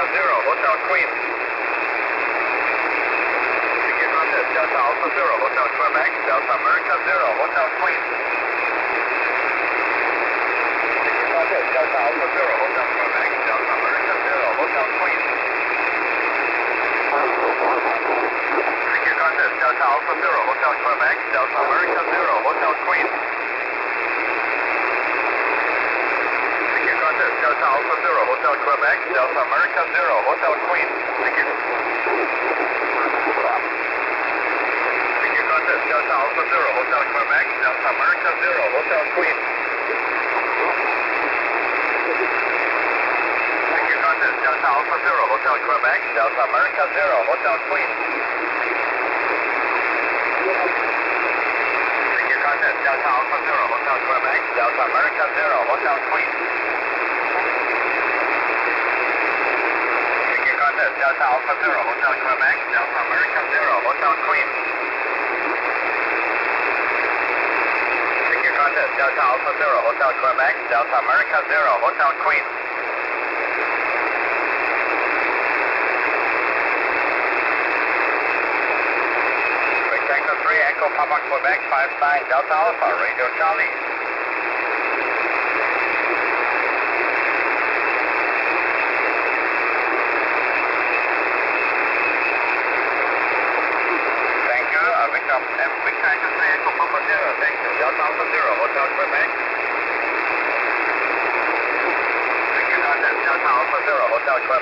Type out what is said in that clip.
Zero, Hotel Queen. Secure contest, Delta Alpha Zero, Hotel Quebec, Delta America Zero, Hotel Queen. Secure contest, Delta Alpha Zero, Hotel Quebec, Delta America Zero, Hotel Queen. Secure contest, Delta Alpha Zero, Hotel Quebec, Delta America Zero, Hotel Queen. Secure contest, Delta Alpha Zero, Hotel Quebec, Delta America Zero, Hotel Queen. Secure contest, Delta Alpha Zero, Hotel Quebec, Delta America Zero, Hotel Queen. Secure contest, Delta Alpha Zero, Hotel Quebec, Delta America Zero, Hotel Queen. Secure contest, Delta Alpha Zero, Hotel Quebec, Delta America Zero, Hotel Queen. Secure contest, Delta Alpha Zero, Hotel Quebec, Delta America Zero, Hotel Queen. Secure contest, Delta Alpha Zero, Hotel Quebec, Delta America Zero, Hotel Queen. Rectangle 3, Echo Papa Quebec, 59, Delta Alpha, Radio Charlie. Thank you, Rectangle 3, Echo Papa Zero, thank you, Delta Alpha Zero, Hotel Quebec. Secure contest, Delta Alpha Zero, Hotel Quebec.